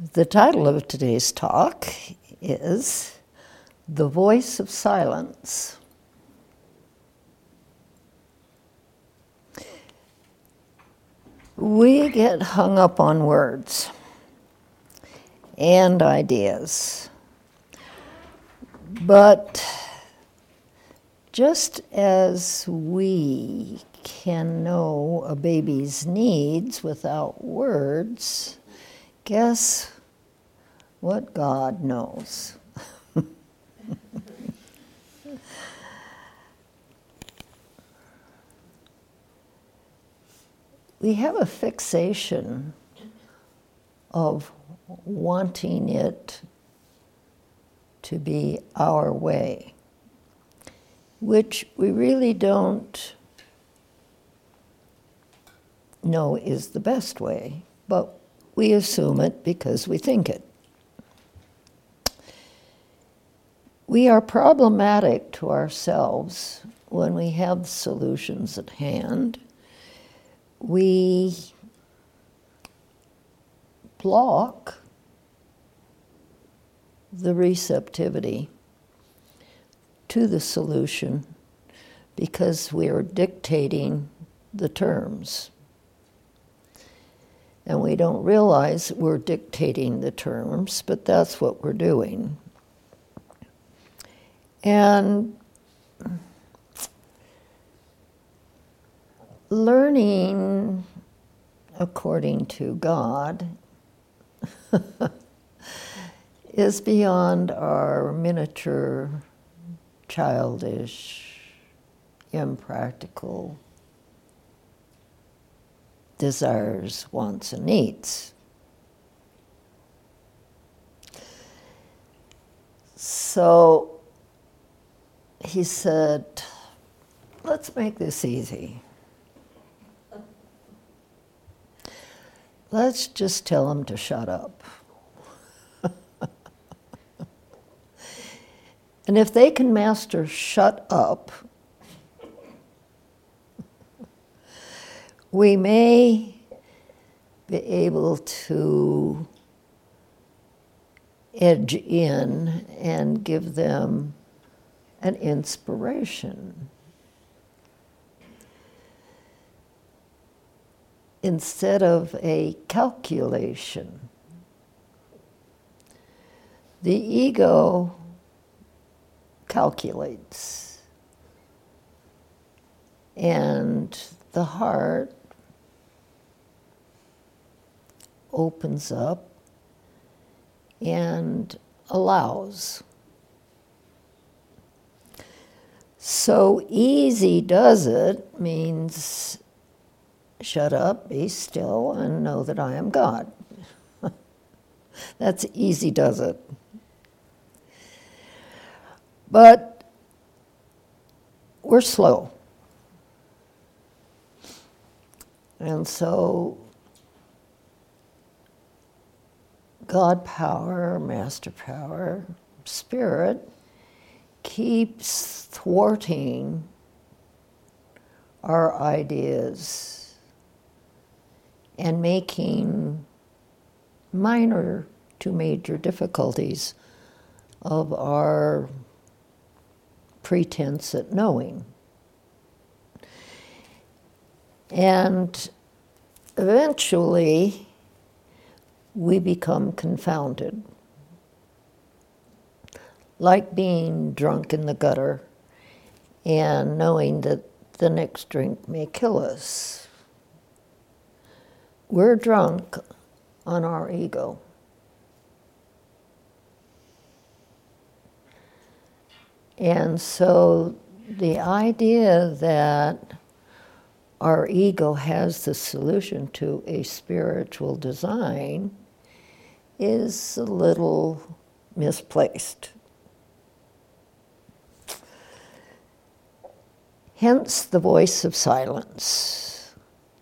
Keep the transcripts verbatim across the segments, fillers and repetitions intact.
The title of today's talk is The Voice of Silence. We get hung up on words and ideas, but just as we can know a baby's needs without words, guess what God knows? We have a fixation of wanting it to be our way, which we really don't know is the best way, but we assume it because we think it. We are problematic to ourselves when we have solutions at hand. We block the receptivity to the solution because we are dictating the terms. And we don't realize we're dictating the terms, but that's what we're doing. And learning according to God is beyond our miniature, childish, impractical desires, wants, and needs. So he said, let's make this easy. Let's just tell them to shut up. And if they can master shut up, we may be able to edge in and give them an inspiration. Instead of a calculation. The ego calculates, and the heart opens up and allows. So easy does it means shut up, be still, and know that I am God. That's easy does it. But we're slow. And so God power, master power, spirit keeps thwarting our ideas and making minor to major difficulties of our pretense at knowing. And eventually, we become confounded, like being drunk in the gutter and knowing that the next drink may kill us. We're drunk on our ego. And so the idea that our ego has the solution to a spiritual design is a little misplaced. Hence the voice of silence.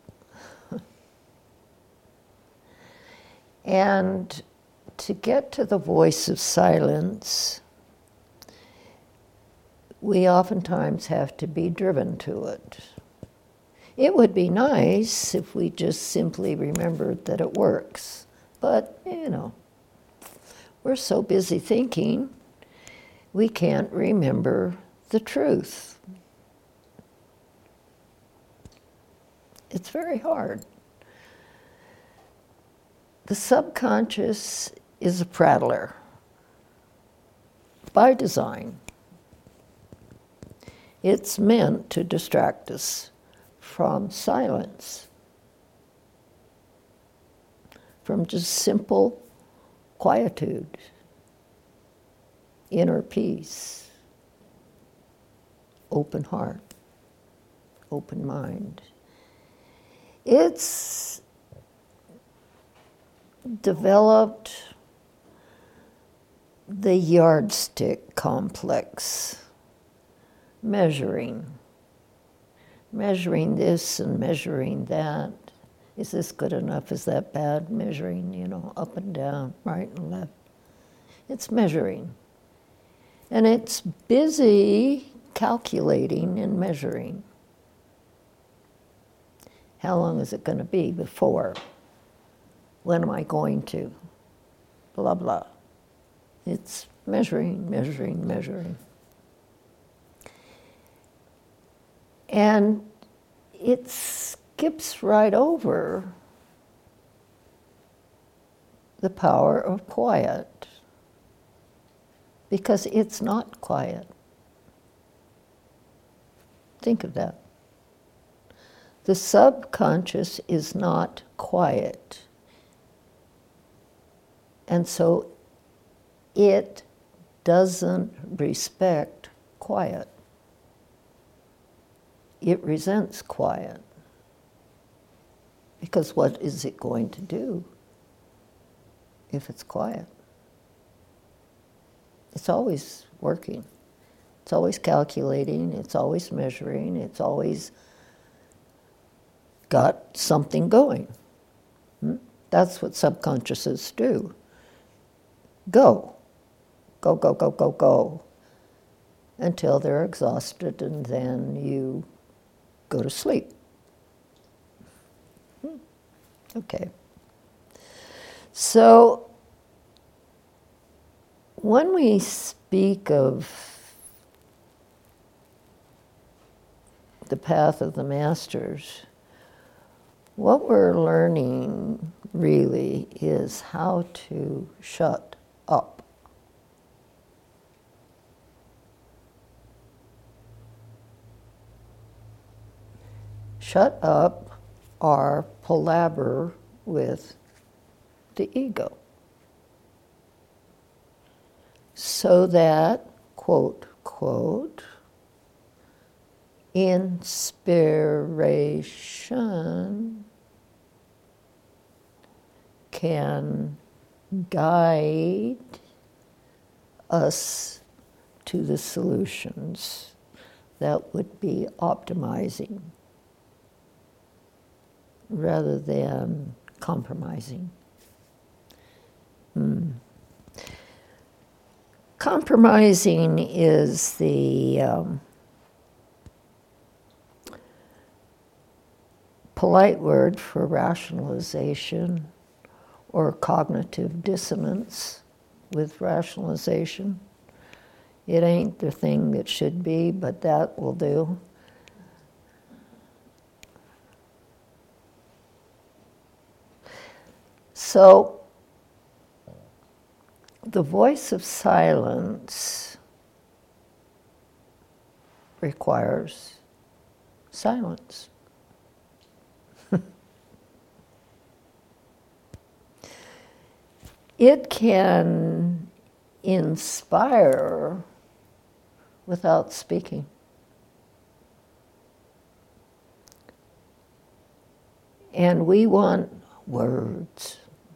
And to get to the voice of silence, we oftentimes have to be driven to it. It would be nice if we just simply remembered that it works, but, you know, We're so busy thinking, we can't remember the truth. It's very hard. The subconscious is a prattler by design. It's meant to distract us from silence, from just simple quietude, inner peace, open heart, open mind. It's developed the yardstick complex, measuring, measuring this and measuring that. Is this good enough? Is that bad? Measuring, you know, up and down, right and left. It's measuring. And it's busy calculating and measuring. How long is it going to be before? When am I going to? Blah, blah. It's measuring, measuring, measuring. And it skips right over the power of quiet, because it's not quiet. Think of that. The subconscious is not quiet. And so it doesn't respect quiet. It resents quiet. Because what is it going to do if it's quiet? It's always working. It's always calculating. It's always measuring. It's always got something going. Hmm? That's what subconsciouses do. Go. Go, go, go, go, go. Until they're exhausted, and then you go to sleep. Hmm. Okay. So, when we speak of the path of the masters, what we're learning really is how to shut up. Shut up or palaver with the ego. So that, quote, quote, inspiration can guide us to the solutions that would be optimizing rather than compromising. Mm. Compromising is the um, polite word for rationalization or cognitive dissonance with rationalization. It ain't the thing that should be, but that will do. So, the voice of silence requires silence. It can inspire without speaking. And we want words.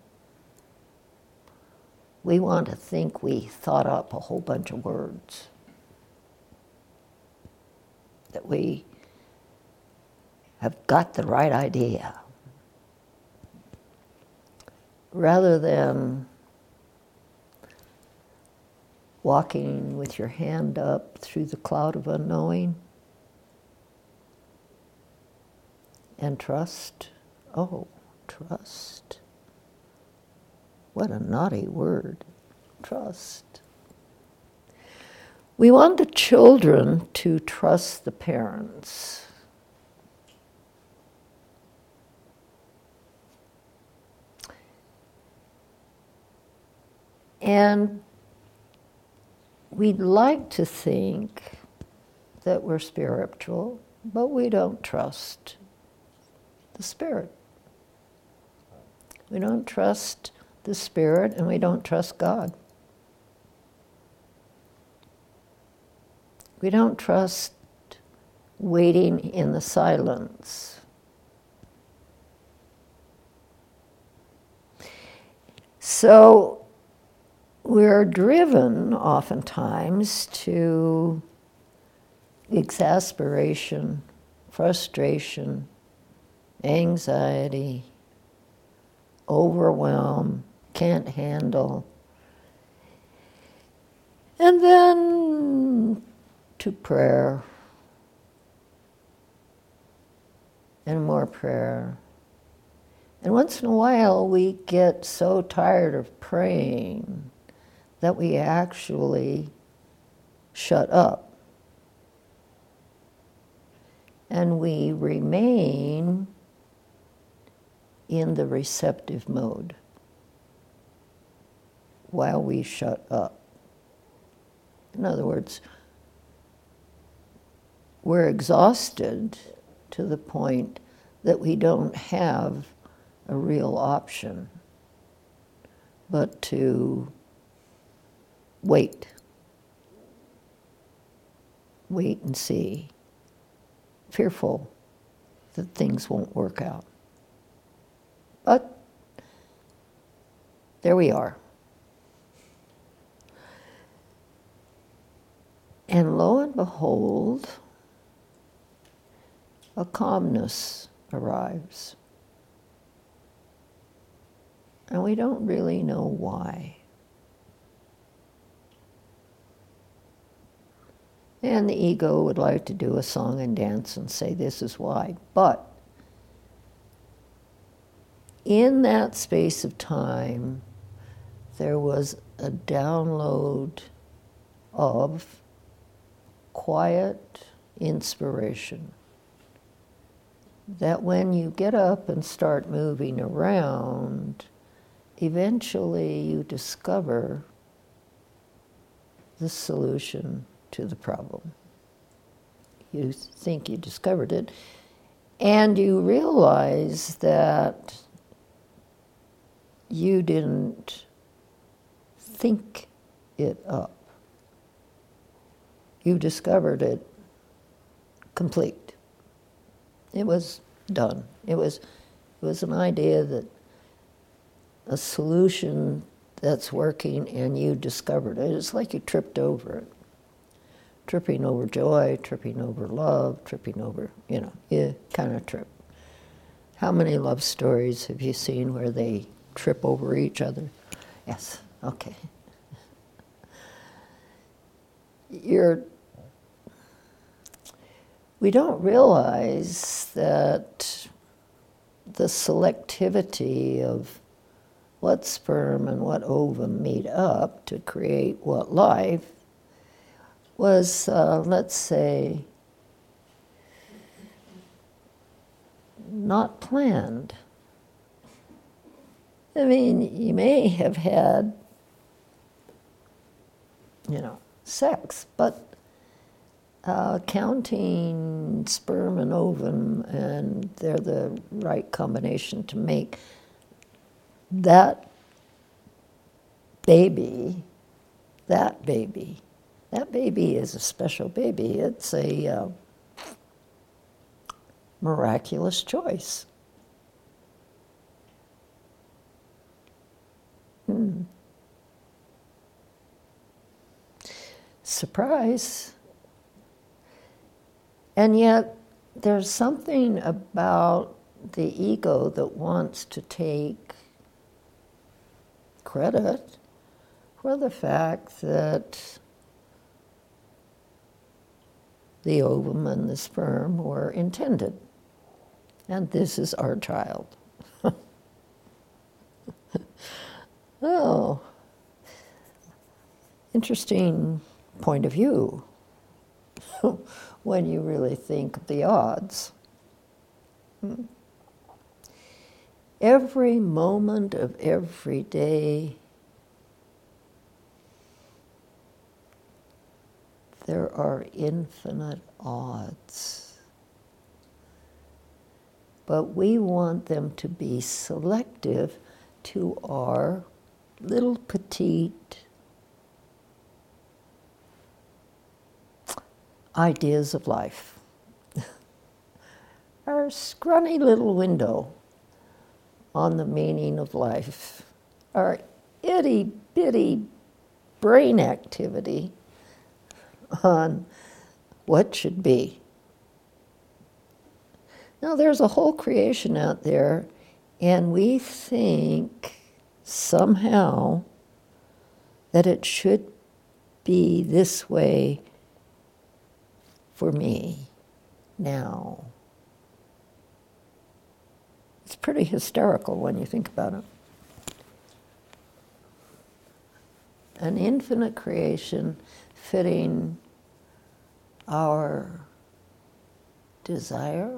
We want to think we thought up a whole bunch of words, that we have got the right idea, rather than walking with your hand up through the cloud of unknowing and trust. Oh, trust. What a naughty word. trust. We want the children to trust the parents. And we'd like to think that we're spiritual, but we don't trust the Spirit. We don't trust the Spirit, and we don't trust God. We don't trust waiting in the silence. So we're driven oftentimes to exasperation, frustration, anxiety, overwhelm, can't handle, and then to prayer, and more prayer. And once in a while we get so tired of praying that we actually shut up. And we remain in the receptive mode while we shut up. In other words, we're exhausted to the point that we don't have a real option but to wait. Wait and see. Fearful that things won't work out. But there we are. And lo and behold, a calmness arrives. And we don't really know why. And the ego would like to do a song and dance and say this is why. But in that space of time, there was a download of quiet inspiration. That when you get up and start moving around, eventually you discover the solution to the problem. You think you discovered it, and you realize that you didn't think it up. You discovered it complete. It was done. It was, it was an idea that a solution that's working and you discovered it. It's like you tripped over it. Tripping over joy, tripping over love, tripping over, you know, you kind of trip. How many love stories have you seen where they trip over each other? Yes, okay. You're, we don't realize that the selectivity of what sperm and what ovum meet up to create what life was, uh, let's say, not planned. I mean, you may have had, you know, sex, but uh, counting sperm and ovum, and they're the right combination to make that baby, that baby. That baby is a special baby. It's a uh, miraculous choice. Hmm. Surprise. And yet, there's something about the ego that wants to take credit for the fact that the ovum and the sperm were intended. And this is our child. Oh. interesting point of view when you really think of the odds. Hmm. Every moment of every day, there are infinite odds. But we want them to be selective to our little petite ideas of life. Our scrawny little window on the meaning of life. Our itty bitty brain activity on what should be. Now, there's a whole creation out there, and we think somehow that it should be this way for me now. It's pretty hysterical when you think about it. An infinite creation fitting our desire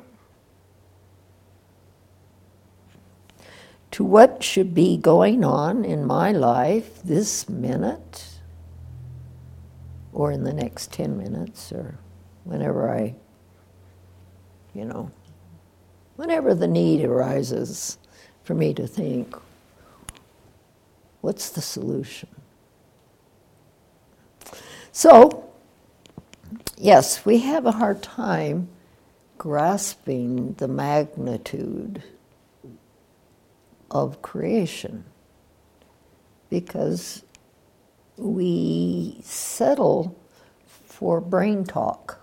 to what should be going on in my life this minute, or in the next ten minutes, or whenever I, you know, whenever the need arises for me to think, what's the solution? So, yes, we have a hard time grasping the magnitude of creation because we settle for brain talk.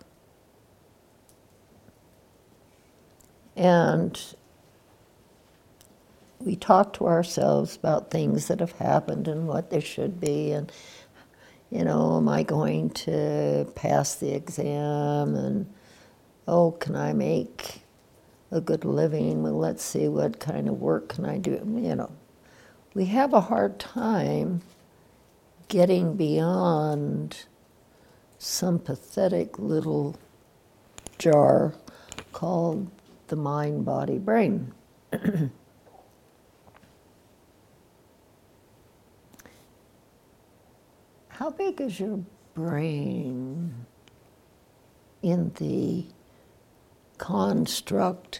And we talk to ourselves about things that have happened and what they should be, and, you know, am I going to pass the exam? And, oh, can I make a good living? Well, let's see, what kind of work can I do? You know, we have a hard time getting beyond some pathetic little jar called the mind, body, brain. How big is your brain in the construct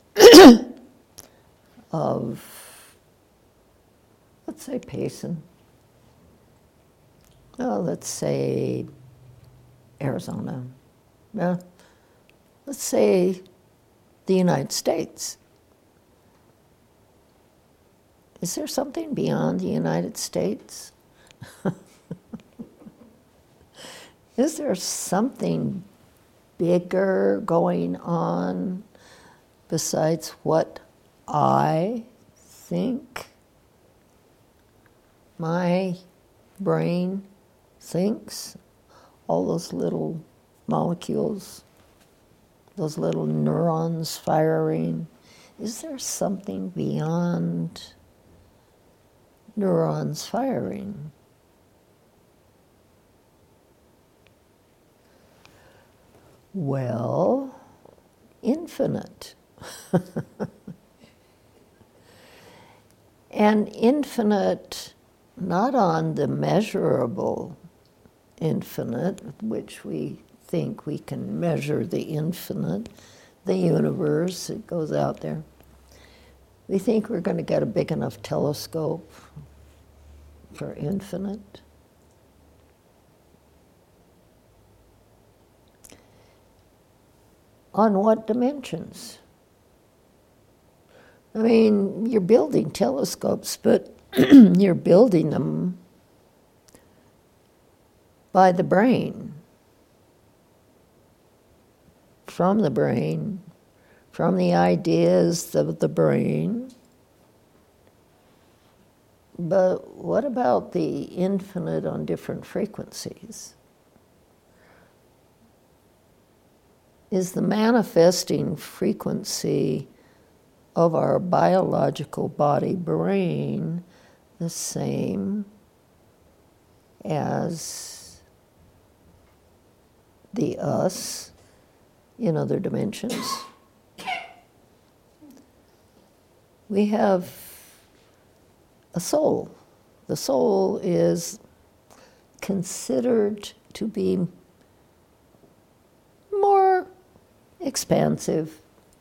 of, let's say, Payson? Oh, let's say Arizona. Yeah. Let's say the United States. Is there something beyond the United States? Is there something bigger going on besides what I think my brain thinks? All those little molecules, those little neurons firing. Is there something beyond neurons firing? Well, infinite. And infinite, not on the measurable infinite, which we think we can measure the infinite, the universe, it goes out there. We think we're going to get a big enough telescope for infinite. On what dimensions? I mean, you're building telescopes, but you're building them by the brain, from the brain, from the ideas of the brain. But what about the infinite on different frequencies? Is the manifesting frequency of our biological body-brain the same as the us in other dimensions. We have a soul. The soul is considered to be more expansive.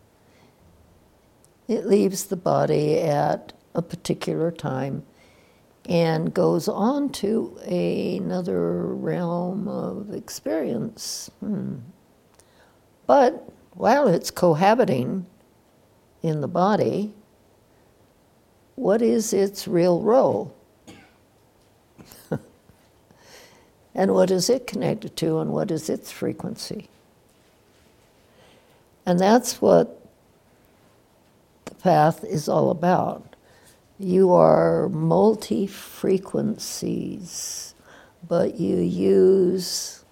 It leaves the body at a particular time and goes on to another realm of experience. Hmm. But while it's cohabiting in the body, what is its real role? And what is it connected to, and what is its frequency? And that's what the path is all about. You are multi-frequencies, but you use,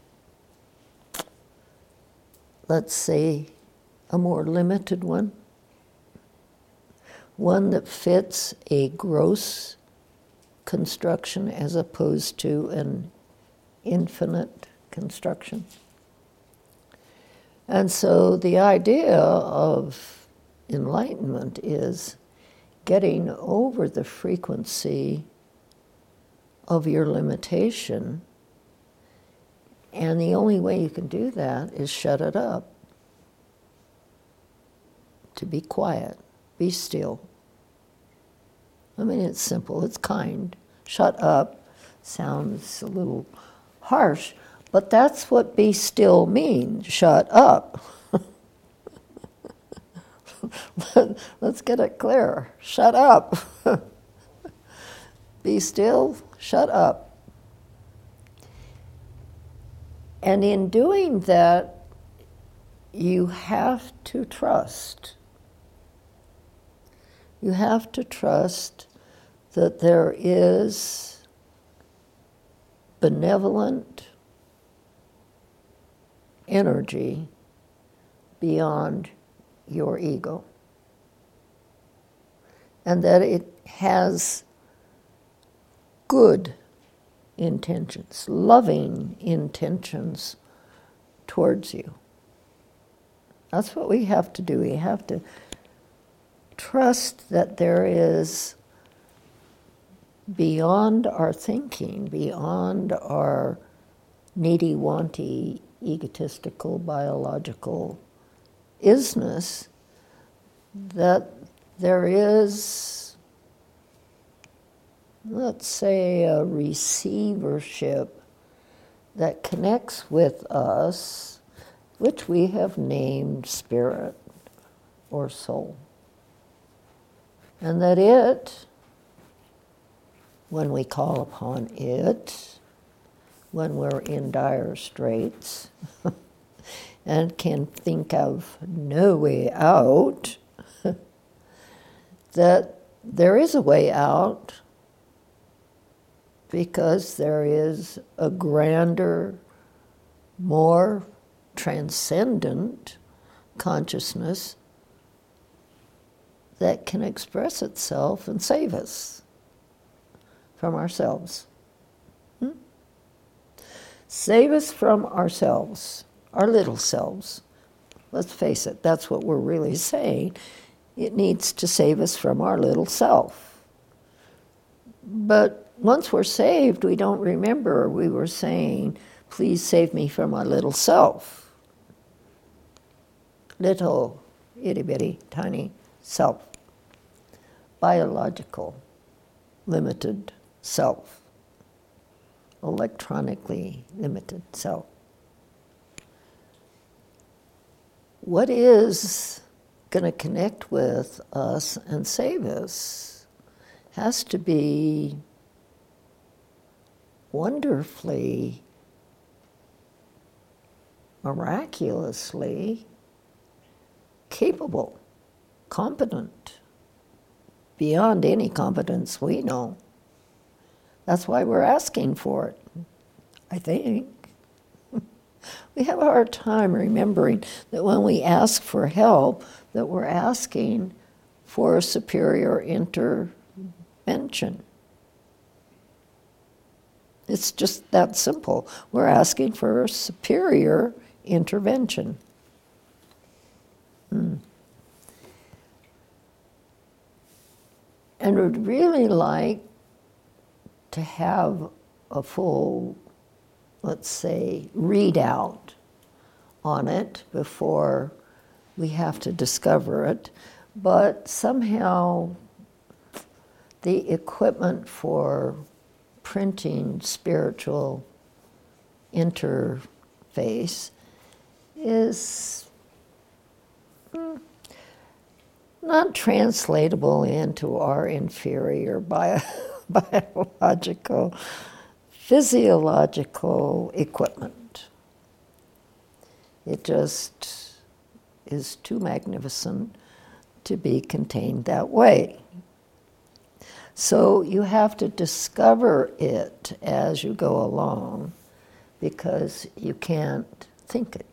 let's say, a more limited one, one that fits a gross construction as opposed to an infinite construction. And so the idea of enlightenment is getting over the frequency of your limitation, and the only way you can do that is shut it up. To be quiet, be still. I mean, it's simple, it's kind. Shut up sounds a little harsh, but that's what be still means, shut up. Let's get it clear. Shut up. Be still, shut up. And in doing that, you have to trust. You have to trust that there is benevolent energy beyond your ego, and that it has good intentions, loving intentions towards you. That's what we have to do. We have to trust that there is beyond our thinking, beyond our needy, wanty, egotistical, biological isness, that there is, let's say, a receivership that connects with us, which we have named spirit or soul. And that it, when we call upon it, when we're in dire straits and can think of no way out, that there is a way out because there is a grander, more transcendent consciousness that can express itself and save us from ourselves. Hmm? Save us from ourselves, our little selves. Let's face it, that's what we're really saying. It needs to save us from our little self. But once we're saved, we don't remember we were saying, please save me from my little self. Little, itty-bitty, tiny self. Biological, limited self. Electronically limited self. What is going to connect with us and save us has to be wonderfully, miraculously capable, competent, beyond any competence we know. That's why we're asking for it, I think. We have a hard time remembering that when we ask for help, that we're asking for a superior intervention. It's just that simple. We're asking for a superior intervention. Hmm. And would really like to have a full, let's say, readout on it before we have to discover it. But somehow the equipment for printing spiritual interface is mm, not translatable into our inferior bio biological, physiological equipment. It just is too magnificent to be contained that way. So you have to discover it as you go along, because you can't think it.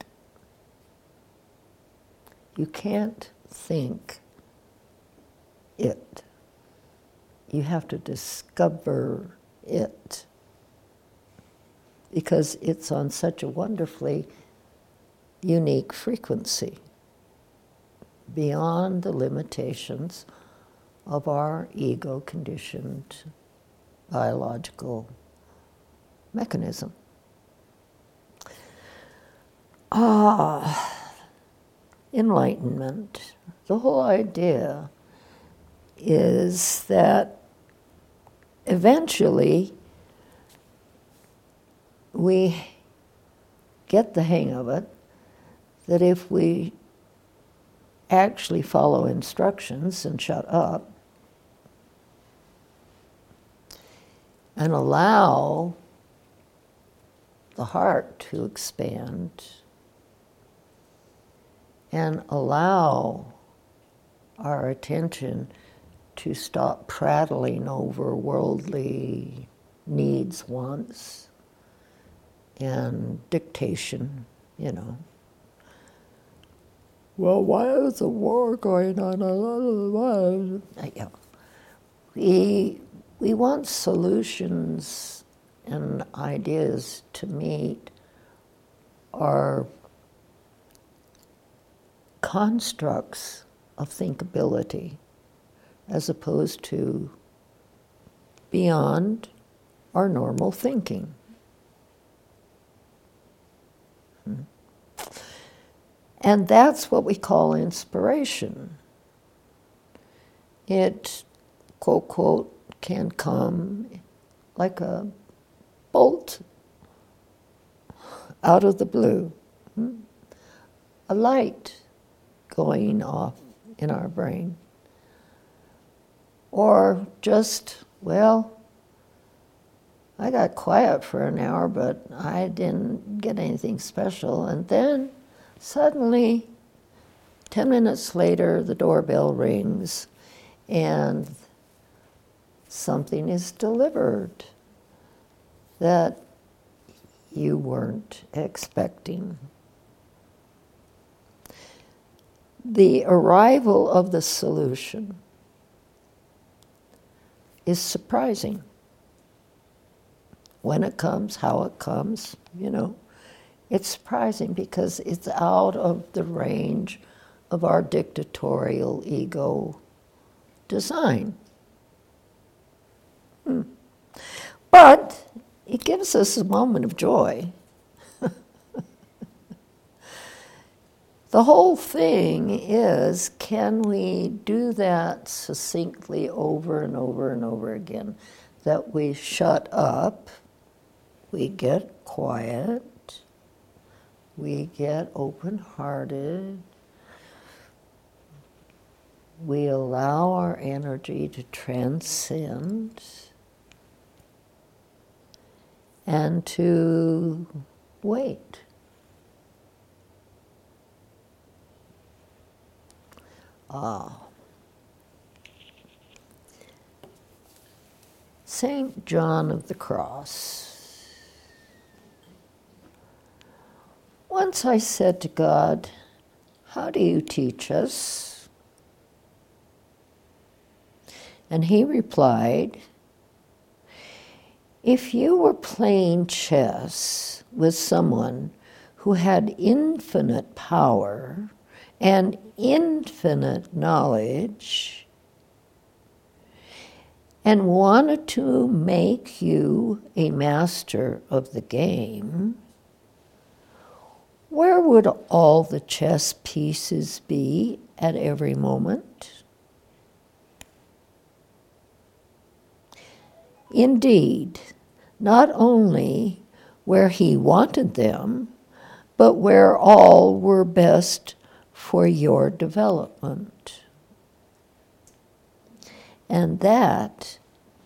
You can't think it. You have to discover it, because it's on such a wonderfully unique frequency, beyond the limitations of our ego-conditioned biological mechanism. Ah, enlightenment. The whole idea is that eventually we get the hang of it, that if we actually follow instructions and shut up and allow the heart to expand and allow our attention to stop prattling over worldly needs, wants, and dictation, you know. Well, why is a war going on? Yeah. We, we want solutions and ideas to meet our constructs of thinkability, as opposed to beyond our normal thinking. Hmm. And that's what we call inspiration. It, quote, quote, can come like a bolt out of the blue. Hmm? A light going off in our brain. Or just, well, I got quiet for an hour, but I didn't get anything special. And then suddenly, ten minutes later, the doorbell rings and something is delivered that you weren't expecting. The arrival of the solution is surprising. When it comes, how it comes, you know. It's surprising because it's out of the range of our dictatorial ego design. Hmm. But it gives us a moment of joy. The whole thing is, can we do that succinctly over and over and over again? That we shut up, we get quiet, we get open-hearted, we allow our energy to transcend and to wait. Ah. Saint John of the Cross. Once I said to God, "How do you teach us?" And he replied, If you were playing chess with someone who had infinite power and infinite knowledge and wanted to make you a master of the game, where would all the chess pieces be at every moment? Indeed, not only where he wanted them, but where all were best for your development. And that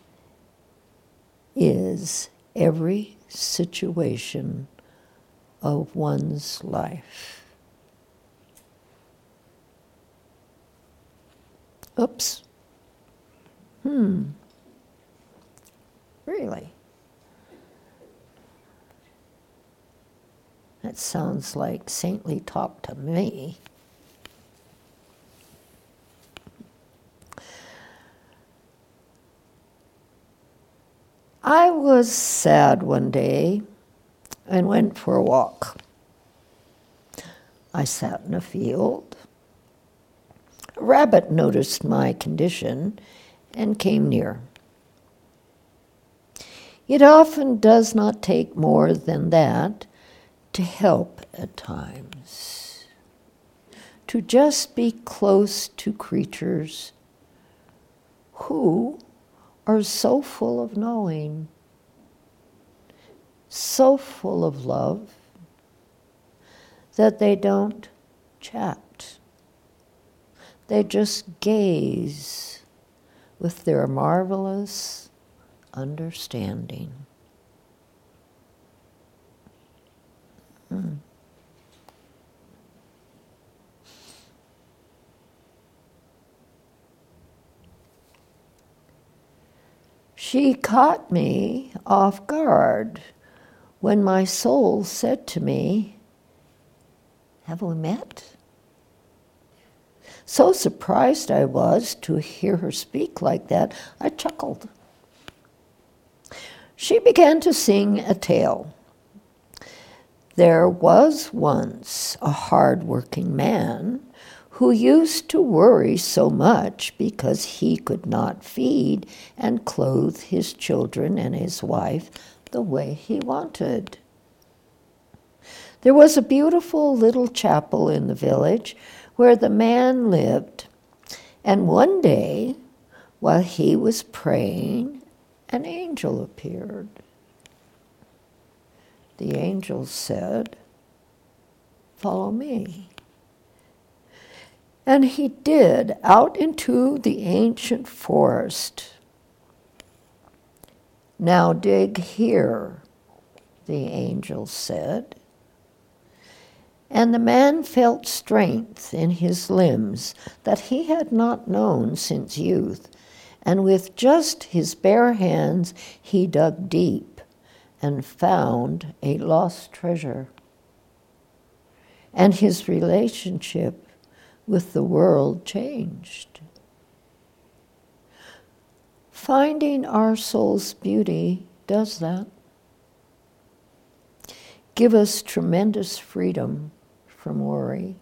is every situation of one's life. Oops. Hmm. Really? That sounds like saintly talk to me. I was sad one day and went for a walk. I sat in a field. A rabbit noticed my condition and came near. It often does not take more than that to help at times, to just be close to creatures who are so full of knowing, so full of love, that they don't chat. They just gaze with their marvelous understanding. Hmm. She caught me off guard when my soul said to me, "Have we met?" So surprised I was to hear her speak like that, I chuckled. She began to sing a tale. There was once a hard-working man who used to worry so much because he could not feed and clothe his children and his wife the way he wanted. There was a beautiful little chapel in the village where the man lived, and one day, while he was praying, an angel appeared. The angel said, "Follow me." And he did, out into the ancient forest. "Now dig here," the angel said. And the man felt strength in his limbs that he had not known since youth, and with just his bare hands he dug deep and found a lost treasure. And his relationship with the world changed. Finding our soul's beauty does that. Give us tremendous freedom from worry.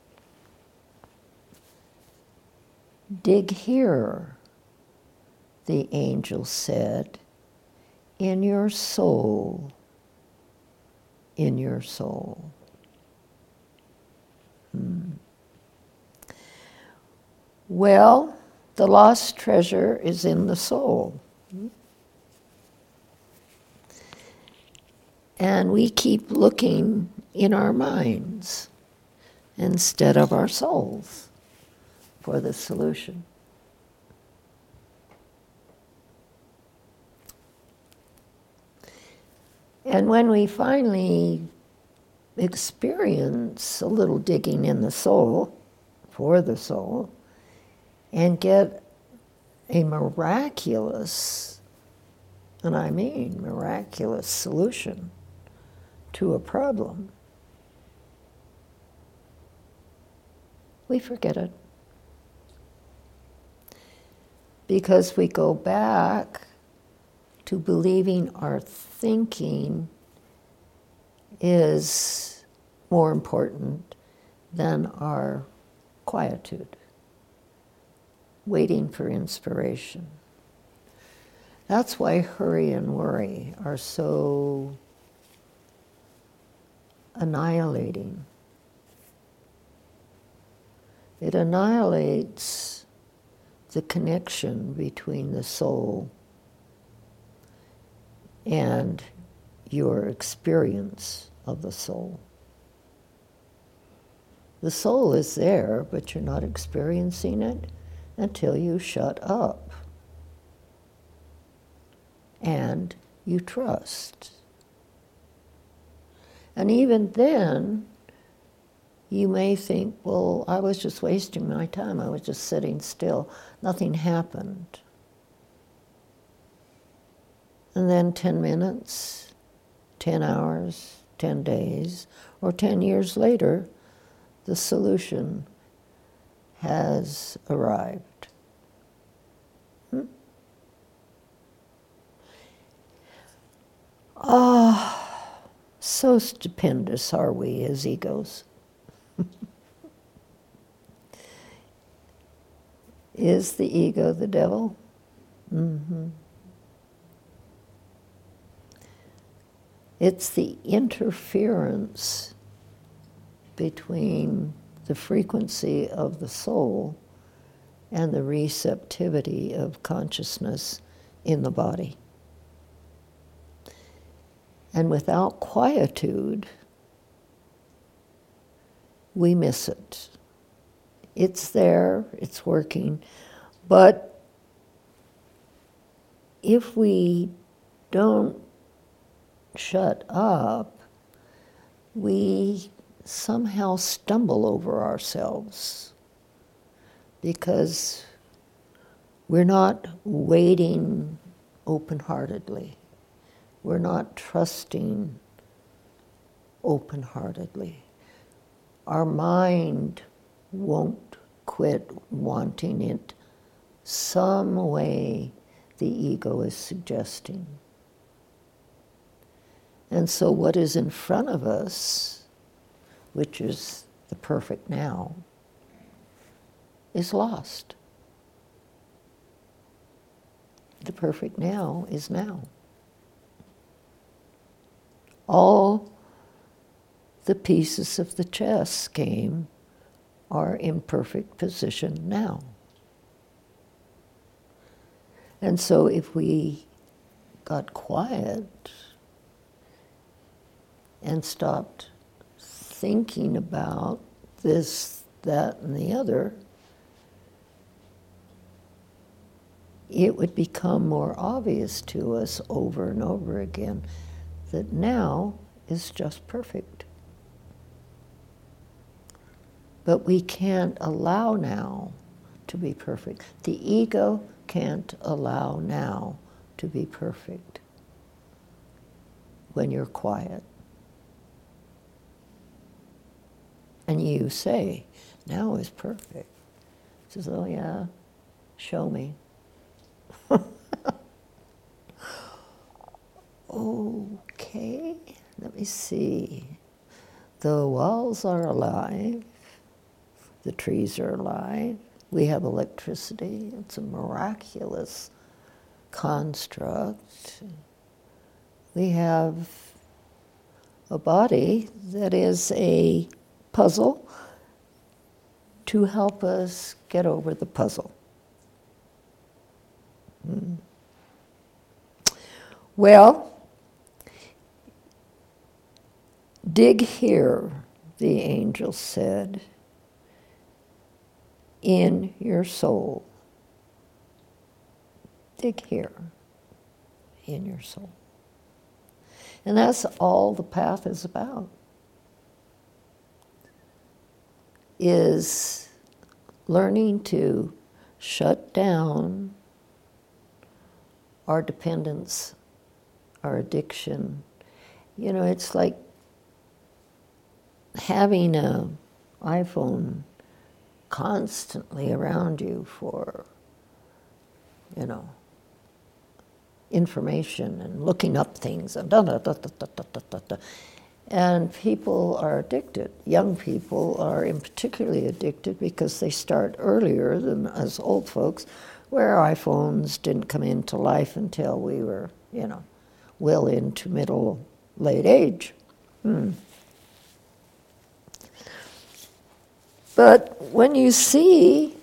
Dig here, the angel said, in your soul, in your soul. Hmm. Well, the lost treasure is in the soul. And we keep looking in our minds instead of our souls for the solution. And when we finally experience a little digging in the soul, for the soul, and get a miraculous, and I mean miraculous solution to a problem, we forget it. Because we go back to believing our thinking is more important than our quietude, waiting for inspiration. That's why hurry and worry are so annihilating. It annihilates the connection between the soul and your experience of the soul. The soul is there, but you're not experiencing it until you shut up and you trust. And even then, you may think, well, I was just wasting my time. I was just sitting still. Nothing happened. And then ten minutes, ten hours, ten days, or ten years later, the solution has arrived. Hmm? Ah, so stupendous are we as egos. Is the ego the devil? Mm-hmm. It's the interference between the frequency of the soul and the receptivity of consciousness in the body. And without quietude, we miss it. It's there, it's working, but if we don't shut up, we somehow stumble over ourselves because we're not waiting open-heartedly. We're not trusting open-heartedly. Our mind won't quit wanting it some way the ego is suggesting. And so what is in front of us, which is the perfect now, is lost. The perfect now is now. All the pieces of the chess game are in perfect position now. And so if we got quiet and stopped thinking about this, that, and the other, it would become more obvious to us over and over again that now is just perfect. But we can't allow now to be perfect. The ego can't allow now to be perfect when you're quiet. And you say, now is perfect. It says, oh yeah, show me. Okay, let me see. The walls are alive. The trees are alive. We have electricity. It's a miraculous construct. We have a body that is a puzzle to help us get over the puzzle. Hmm. Well, dig here, the angel said, in your soul. Dig here in your soul. And that's all the path is about, is learning to shut down our dependence, our addiction. You know, it's like having an iPhone constantly around you for, you know, information and looking up things and da da da da da da da da. da. And people are addicted. Young people are in particularly addicted because they start earlier than us old folks, where iPhones didn't come into life until we were, you know, well into middle, late age. Hmm. But when you see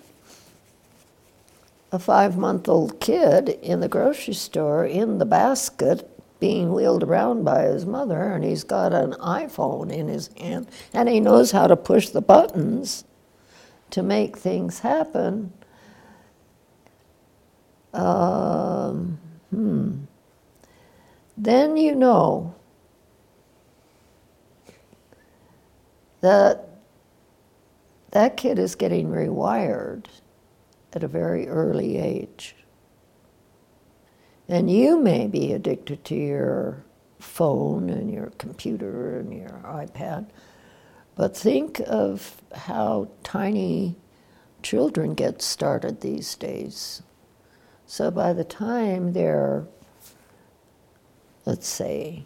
a five-month-old kid in the grocery store in the basket being wheeled around by his mother, and he's got an iPhone in his hand, and he knows how to push the buttons to make things happen, um, hmm, then you know that that kid is getting rewired at a very early age. And you may be addicted to your phone and your computer and your iPad, but think of how tiny children get started these days. So by the time they're, let's say,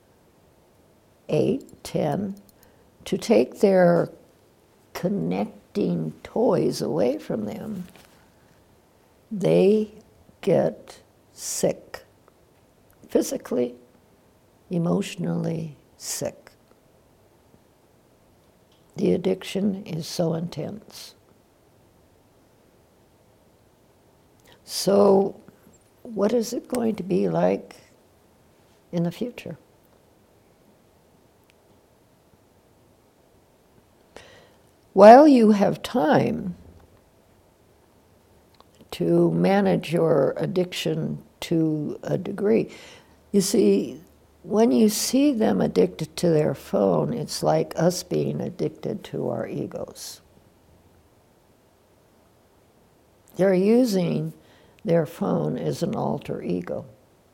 eight, ten, to take their connecting toys away from them, they get sick, physically, emotionally sick. The addiction is so intense. So, what is it going to be like in the future? While you have time to manage your addiction to a degree, you see, when you see them addicted to their phone, it's like us being addicted to our egos. They're using their phone as an alter ego.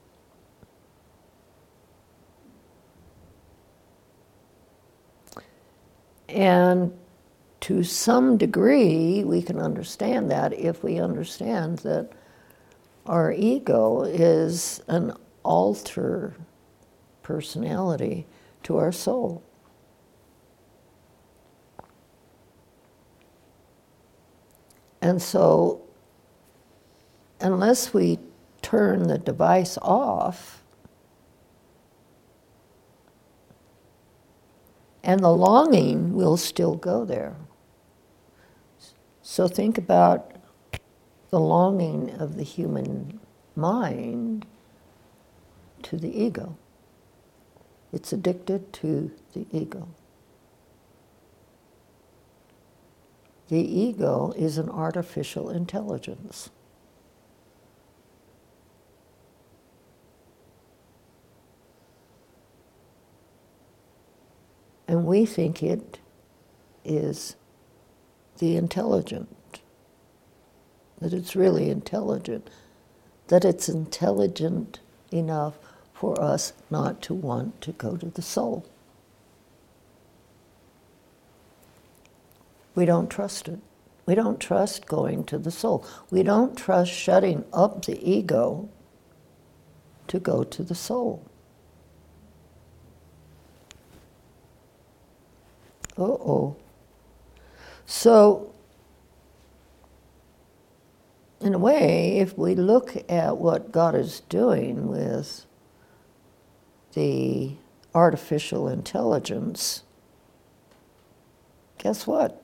And to some degree, we can understand that if we understand that our ego is an alter personality to our soul. And so, unless we turn the device off, and the longing will still go there. So think about the longing of the human mind to the ego. It's addicted to the ego. The ego is an artificial intelligence. And we think it is the intelligent, that it's really intelligent, that it's intelligent enough for us not to want to go to the soul. We don't trust it. We don't trust going to the soul. We don't trust shutting up the ego to go to the soul. Uh-oh. So, in a way, if we look at what God is doing with the artificial intelligence, guess what?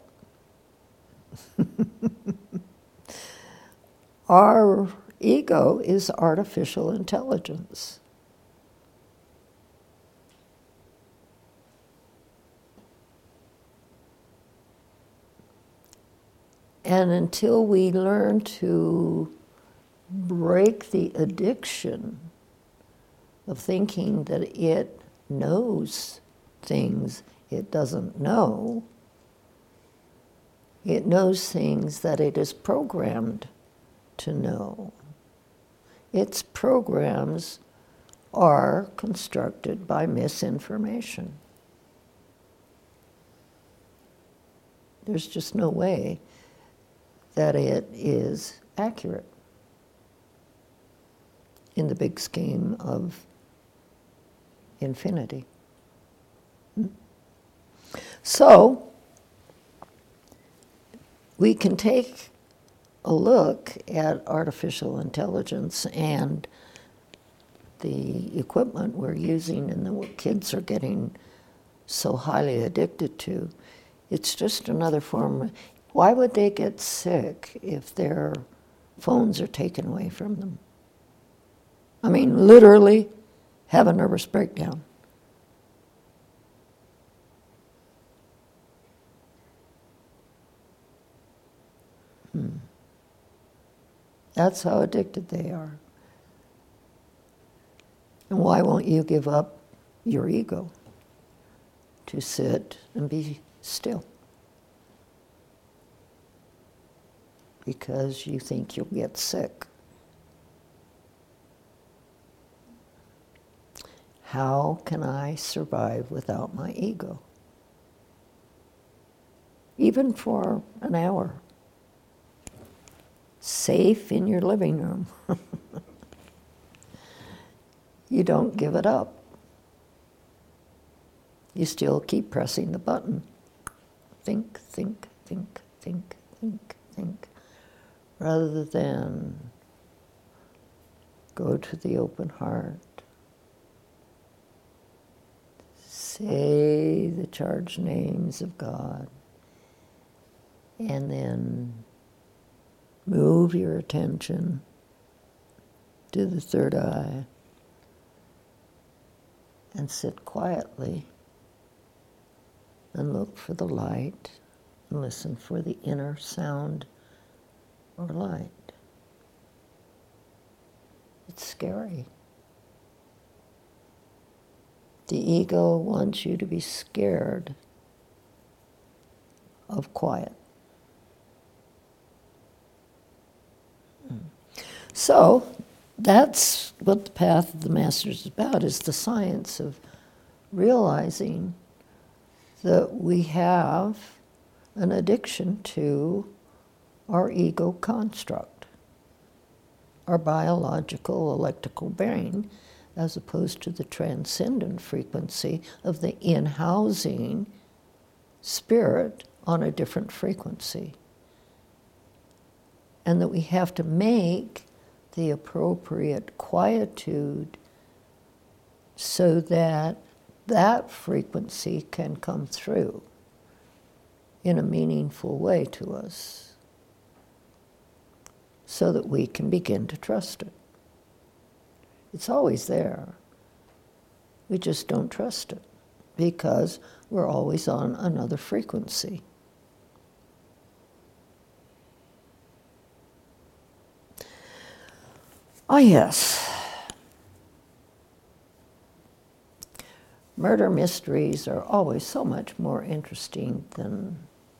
Our ego is artificial intelligence. And until we learn to break the addiction of thinking that it knows things it doesn't know, it knows things that it is programmed to know. Its programs are constructed by misinformation. There's just no way that it is accurate. in the big scheme of infinity. Hmm? So, we can take a look at artificial intelligence and the equipment we're using and the kids are getting so highly addicted to. It's just another form. Why would they get sick if their phones are taken away from them? I mean, literally have a nervous breakdown. Hmm. That's how addicted they are. And why won't you give up your ego to sit and be still? Because you think you'll get sick. How can I survive without my ego? Even for an hour. Safe in your living room. You don't give it up. You still keep pressing the button. Think, think, think, think, think, think. Rather than go to the open heart. Say the charged names of God. And then move your attention to the third eye and sit quietly and look for the light and listen for the inner sound or light. It's scary. The ego wants you to be scared of quiet. So that's what the path of the Masters is about, is the science of realizing that we have an addiction to our ego construct, our biological electrical brain, as opposed to the transcendent frequency of the in-housing spirit on a different frequency. And that we have to make the appropriate quietude so that that frequency can come through in a meaningful way to us, so that we can begin to trust it. It's always there. We just don't trust it because we're always on another frequency. Ah, yes. Murder mysteries are always so much more interesting than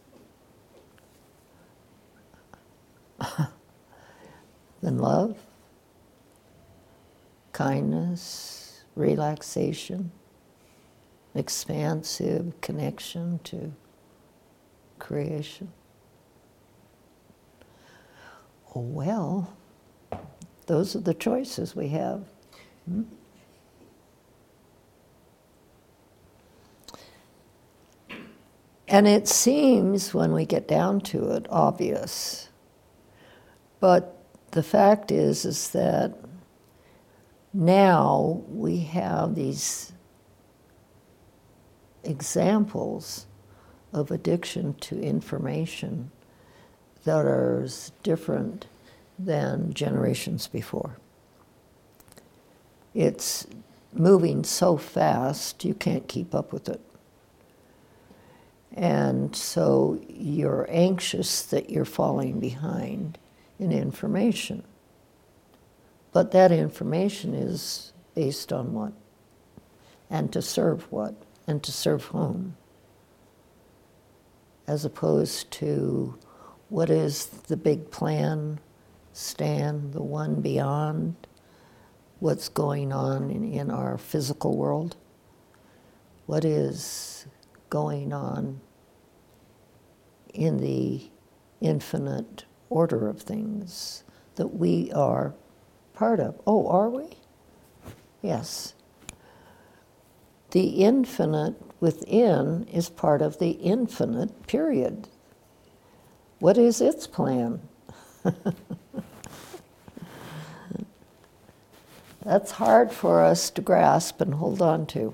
than love, kindness, relaxation, expansive connection to creation. Oh, well, those are the choices we have. Hmm? And it seems, when we get down to it, obvious. But the fact is, is that now we have these examples of addiction to information that are as different than generations before. It's moving so fast, you can't keep up with it. And so you're anxious that you're falling behind in information. But that information is based on what? And to serve what? And to serve whom? As opposed to what is the big plan, Stan, the one beyond what's going on in, in our physical world? What is going on in the infinite order of things that we are part of. Oh, are we? Yes. The infinite within is part of the infinite, period. What is its plan? That's hard for us to grasp and hold on to.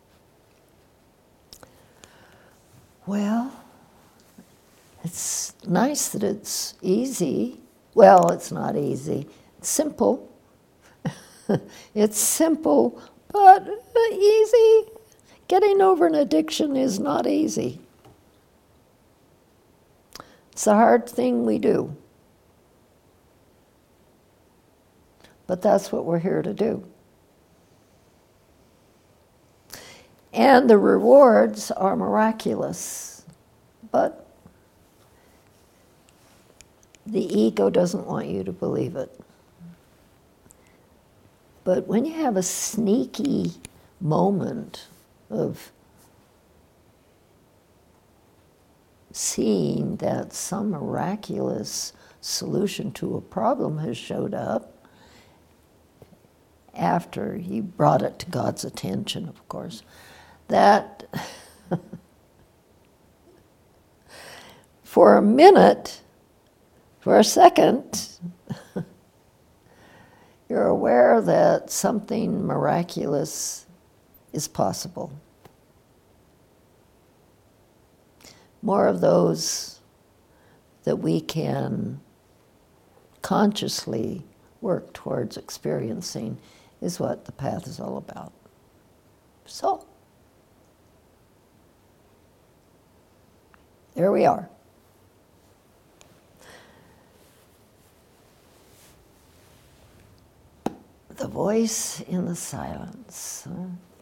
Well, it's nice that it's easy. Well, it's not easy. It's simple. It's simple, but easy. Getting over an addiction is not easy. It's a hard thing we do. But that's what we're here to do. And the rewards are miraculous. But the ego doesn't want you to believe it. But when you have a sneaky moment of seeing that some miraculous solution to a problem has showed up, after you brought it to God's attention, of course, that for a minute, for a second, you're aware that something miraculous is possible. More of those that we can consciously work towards experiencing is what the path is all about. So, there we are. The voice in the silence. Huh?